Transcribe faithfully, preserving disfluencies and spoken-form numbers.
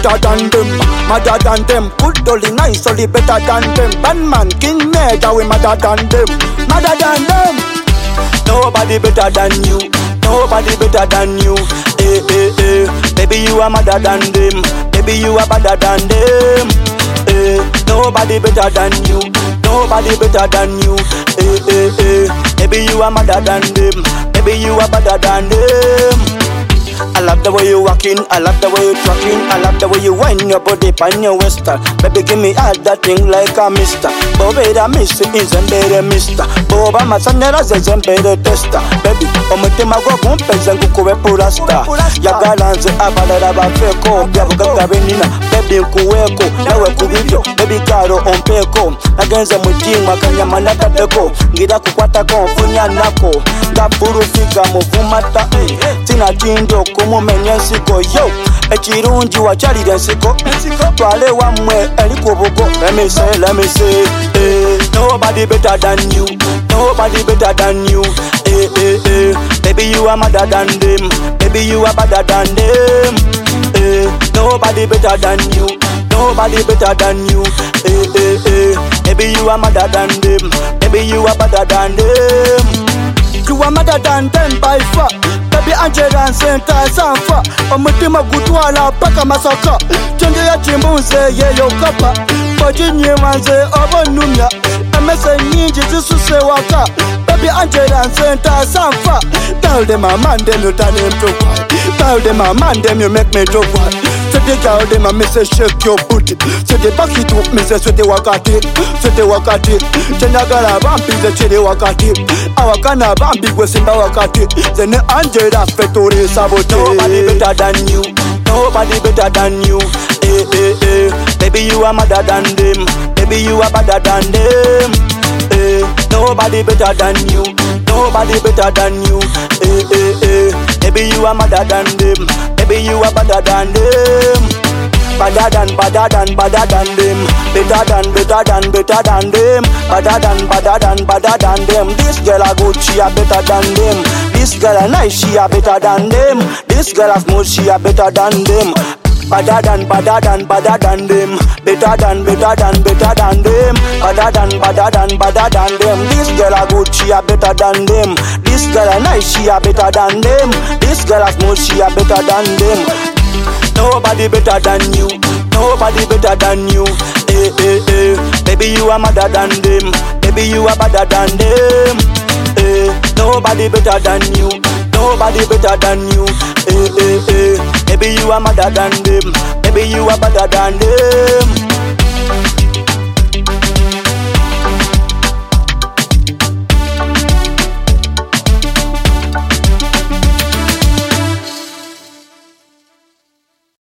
better than them, madder than them. Good, only nice, only better than them. Bandman, King Major, we madder than them, madder than them. Nobody better than you, nobody better than you. Eh, eh, eh. Baby, you are madder than them, baby, you are better than them. Eh, nobody better than you, nobody better than you. Eh, eh, eh. Baby, you are madder than them, baby, you are better than them. I love the way you walking, I love the way you trucking, I love the way you wind your body pan your western. Baby, give me all that thing like a mister. Bobe da miss is a better mister. Boba masanyara says a better tester. Baby, omutima gwa kumpeza nkukuwe purasta. Yagalanze abadala bafeko, byavugaga benina. Baby nkuweko, nawe kubibyo. Baby karo ompeko, nagenze mutima kanyama nakateko. Ngira kukwatako, mfunya nako. Gafuru fika muvumata, tina chindo kumumenya nsiko. Yo, ekirungi wachalira nsiko. Twale wamwe elikubugo. Let me say, let me say, eh. Nobody better than you, nobody better than you. Eh, eh, eh. Baby, you are madder than them, baby, you are better than them. Eh, nobody better than you, nobody better than you. Eh, eh, eh. Baby, you are madder than them, baby, you are better than them. You are madder than them by far. Baby Angela and Santa Sanfa. Omutima gutwala paka masaka. Chonde ya chimbuze ye yo kapa. Bajinye manze obonumya. Emese nyinji zisuse waka. Baby Angela and Santa Sanfa. Tell them a man them you turn him to white. Tell them a man them you make me to white. So the girl them a me say shake your booty. So the back it up me say so the wakati. So the wakati. Chenya gala bambi ze chede wakati. Awakana bambi we simba wakati. Zene Angela fetore sabote. Nobody better than you, nobody better than you. Eh eh eh. Baby you are madder than them, baby you are better than them. Eh, nobody better than you, nobody better than you. Eh eh eh. Baby you are madder than them, baby you are better than them. Better than, better than, better than them. Better than, better than, better than them. Better than, better than, better than them. This girl a good, she a better than them. This girl a nice, she a better than them. This girl a smooth, she a better than them. Better than, better than, better than them. Better than, better than, better than them. Better than, better than, better than them. This girl a good, she a better than them. This girl a nice, she a better than them. This girl a smooth, she a better than them. Nobody better than you, nobody better than you. Eh eh eh. Baby you are madder than them, baby you are better than them. Eh, nobody better than you, nobody better than you. Eh eh eh. Baby you are madder than them, baby you are better than them.